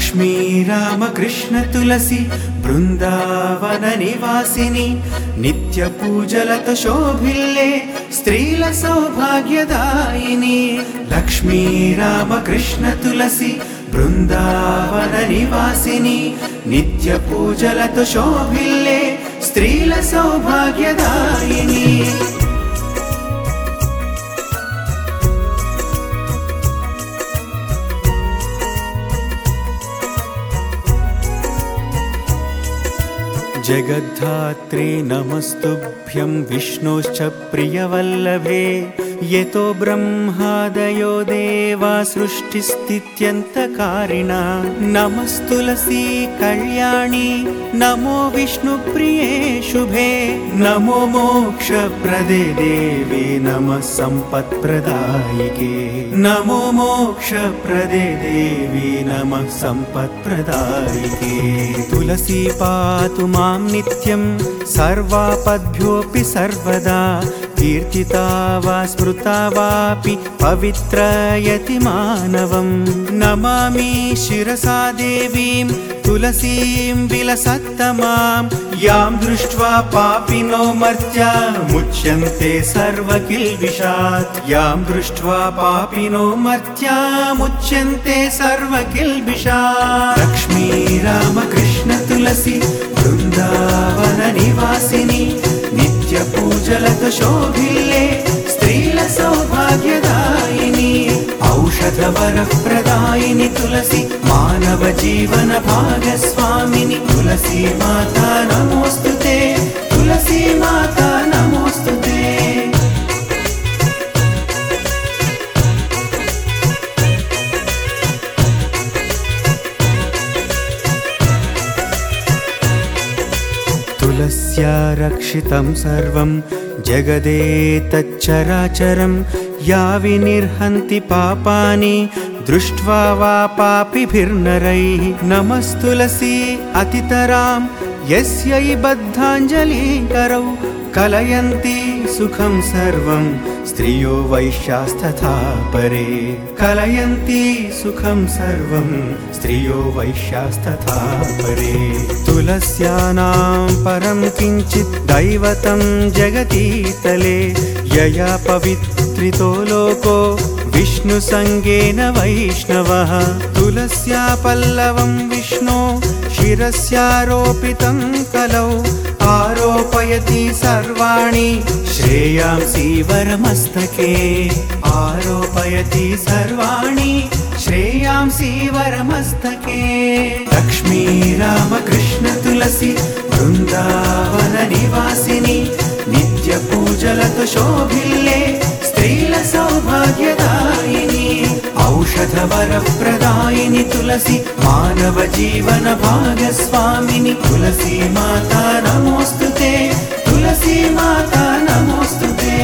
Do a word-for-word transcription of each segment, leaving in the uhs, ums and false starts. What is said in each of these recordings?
లక్ష్మీ రామకృష్ణ తులసి బృందావన నివాసిని నిత్య పూజలతో శోభిల్లే స్త్రీల సౌభాగ్యదాయిని. లక్ష్మీ రామకృష్ణ తులసి బృందావన నివాసిని నిత్య పూజలతో శోభిల్లే స్త్రీల సౌభాగ్యదాయిని. జగద్ధాత్రే నమస్తుభ్యం విష్ణోశ్చ ప్రియవల్లభే యతో బ్రహ్మాదయో దేవా సృష్టిస్థిత్యంతకారిణ. నమస్తులసీ కళ్యాణి నమో విష్ణుప్రియే శుభే నమో మోక్షప్రదే దేవి నమః సంపత్ప్రదాయికే. నమో మోక్షప్రదే దేవి నమః సంపత్ప్రదాయికే. తులసీ పాతు మాం నిత్యం సర్వాపద్భ్యోऽపి సర్వదా కీర్తితా వా స్మృతా వాపి పవిత్రయతి మానవం. నమామి శిరసా దేవీం తులసీం విలసత్తమాం యాం దృష్ట్వా పాపినో మర్త్యా ముచ్యంతే సర్వకిల్బిషాత్. యాం దృష్ట్వా పాపినో మర్త్యా ముచ్యంతే సర్వకిల్బిషాత్. లక్ష్మీ రామకృష్ణ తులసి బృందావన నివాసిని నిత్య పూజలతో శోభిల్లే స్త్రీల సౌభాగ్యదాయిని. ఔషధ వరప్రదాయిని తులసి మానవ జీవన భాగస్వామిని. తులసీ మాతా నమోస్తుతే తులసీ మాతా నమోస్తుతే. తులస్యా రక్షితం సర్వం జగదేతచ్చరాచరం యా వినిర్హంతి పాపాని దృష్ట్వా వా పాపిభిర్నరైః. నమస్తులసీ అతితరాం యస్యై బద్ధాంజలికరౌ కలయంతి సుఖం సర్వం స్త్రియో వైశ్యాస్తథా పరే. కలయంతి సుఖం సర్వం స్త్రియో వైశ్యాస్తథా పరే. తులస్యానాం పరం కించిత్ దైవతం జగతీతలే యయా పవిత్రితో లోకో విష్ణు సంగేన వైష్ణవః. తులస్యా పల్లవం విష్ణో శిరస్యారోపితం కలౌ ఆరోపయతి సర్వాణి శ్రేయాంసి వరమస్తకే. ఆరోపయతి సర్వాణి శ్రేయాంసి వరమస్తకే. లక్ష్మీ రామకృష్ణ తులసి బృందావన నివాసిని నిత్య పూజలతో శోభిల్లే స్త్రీల సౌభాగ్యదాయిని. ఔషధ వరప్రదాయిని తులసి మానవ జీవన భాగస్వామిని. తులసీ మాతా నమోస్తుతే తులసీ మాతా నమోస్తుతే.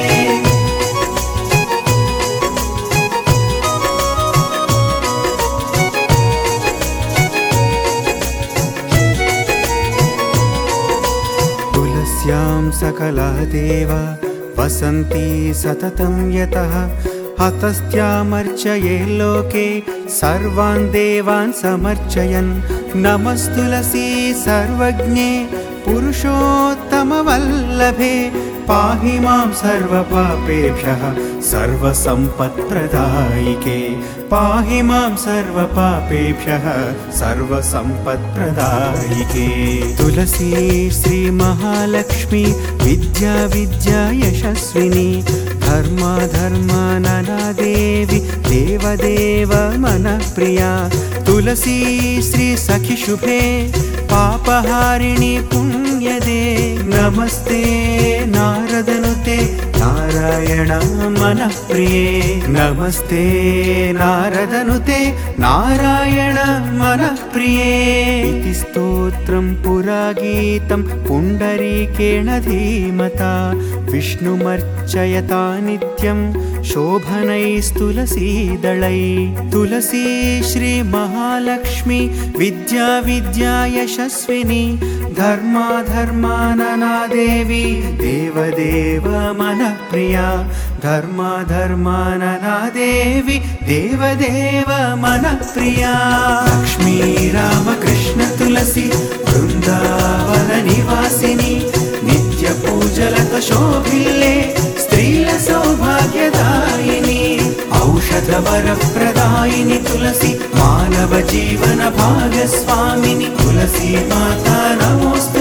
తులస్యాం సకలా దేవా వసంతి సతతం యతః హతస్త్యామర్చయే లోకే సర్వాన్ దేవాన్ సమర్చయన్. నమస్తులసీ సర్వజ్ఞే పురుషోత్తమ వల్లభే పాహి మాం సర్వపాపేభ్యః సర్వసంపత్ప్రదాయికే. పాహి మాం సర్వపాపేభ్యః సర్వసంపత్ప్రదాయికే. తులసీ శ్రీ మహాలక్ష్మి విద్యా విద్యా యశస్విని ధర్మా ధర్మాననా దేవి దేవదేవ మనః ప్రియా. తులసీ శ్రీ సఖి శుభే పాపహారిణి పుణ్యదే. నమస్తే నారదనుతే నారాయణ మనః ప్రియే. నమస్తే నారదనుతే నారాయణ మనః ప్రియే. ఇతి స్తోత్రం పురా గీతం పుండరీకేణ ధీమతా విష్ణుమర్చయతా నిత్యం శోభనైస్తులసీదళై. తులసీ శ్రీ మహాలక్ష్మి విద్యా విద్యా యశస్విని ధర్మా ధర్మాననా దేవి దేవదేవ మనః ప్రియా. ధర్మాధర్మాననా దేవి దేవదేవ మన ప్రియా లక్ష్మీ రామకృష్ణ తులసి బృందావన నివాసిని నిత్య పూజలతో శోభిల్లే స్త్రీల సౌభాగ్యదాయిని ఔషధ వరప్రదాయిని తులసి మానవ జీవన భాగస్వామిని తులసి మాతా నమోస్తు